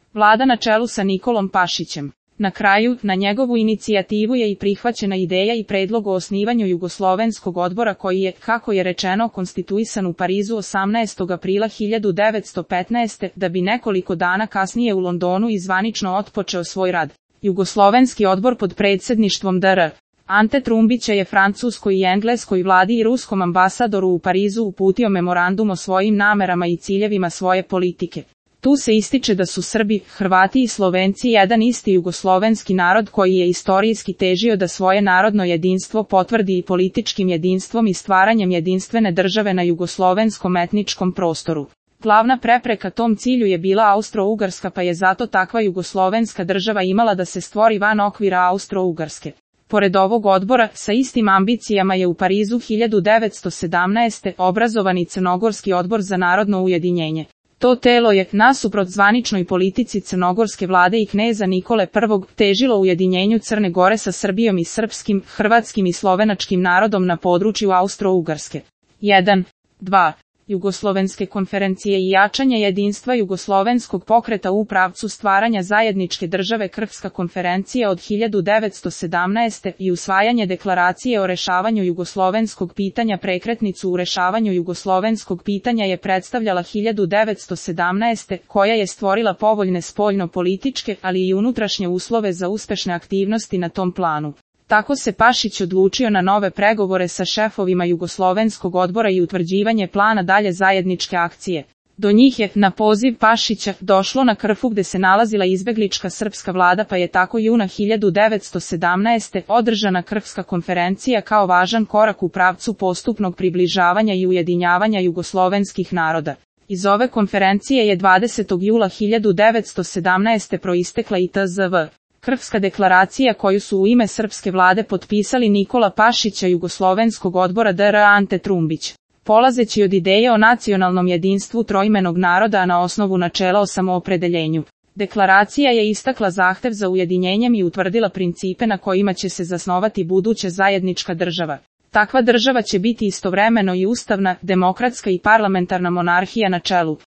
Vlada na čelu sa Nikolom Pašićem. Na kraju, na njegovu inicijativu je i prihvaćena ideja i predlog o osnivanju Jugoslovenskog odbora koji je, kako je rečeno, konstituisan u Parizu 18. aprila 1915. da bi nekoliko dana kasnije u Londonu i zvanično otpočeo svoj rad. Jugoslovenski odbor pod predsjedništvom dr. Ante Trumbića je francuskoj i engleskoj vladi i ruskom ambasadoru u Parizu uputio memorandum o svojim namerama i ciljevima svoje politike. Tu se ističe da su Srbi, Hrvati i Slovenci jedan isti jugoslovenski narod koji je istorijski težio da svoje narodno jedinstvo potvrdi i političkim jedinstvom i stvaranjem jedinstvene države na jugoslovenskom etničkom prostoru. Glavna prepreka tom cilju je bila Austro-Ugarska, pa je zato takva jugoslovenska država imala da se stvori van okvira Austro-Ugarske. Pored ovog odbora, sa istim ambicijama je u Parizu 1917. obrazovan i Crnogorski odbor za narodno ujedinjenje. To telo je, nasuprot zvaničnoj politici crnogorske vlade i kneza Nikole I, težilo ujedinjenju Crne Gore sa Srbijom i srpskim, hrvatskim i slovenačkim narodom na području Austro-Ugarske. 1. 2. Jugoslovenske konferencije i jačanje jedinstva jugoslovenskog pokreta u pravcu stvaranja zajedničke države. Krfska konferencija od 1917. i usvajanje deklaracije o rešavanju jugoslovenskog pitanja. Prekretnicu u rešavanju jugoslovenskog pitanja je predstavljala 1917. koja je stvorila povoljne spoljno-političke, ali i unutrašnje uslove za uspešne aktivnosti na tom planu. Tako se Pašić odlučio na nove pregovore sa šefovima Jugoslovenskog odbora i utvrđivanje plana dalje zajedničke akcije. Do njih je, na poziv Pašića, došlo na Krfu gde se nalazila izbeglička srpska vlada, pa je tako juna 1917. održana Krfska konferencija kao važan korak u pravcu postupnog približavanja i ujedinjavanja jugoslovenskih naroda. Iz ove konferencije je 20. jula 1917. proistekla i tzv. Krfska deklaracija koju su u ime srpske vlade potpisali Nikola Pašića Jugoslovenskog odbora dr. Ante Trumbić. Polazeći od ideje o nacionalnom jedinstvu troimenog naroda, a na osnovu načela o samoopredeljenju. Deklaracija je istakla zahtev za ujedinjenjem i utvrdila principe na kojima će se zasnovati buduća zajednička država. Takva država će biti istovremeno i ustavna, demokratska i parlamentarna monarhija na čelu.